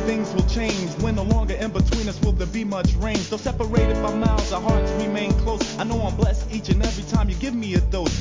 things will change. When no longer in between us will there be much range. Though separated by miles, our hearts remain close. I know I'm blessed each and every time you give me a dose.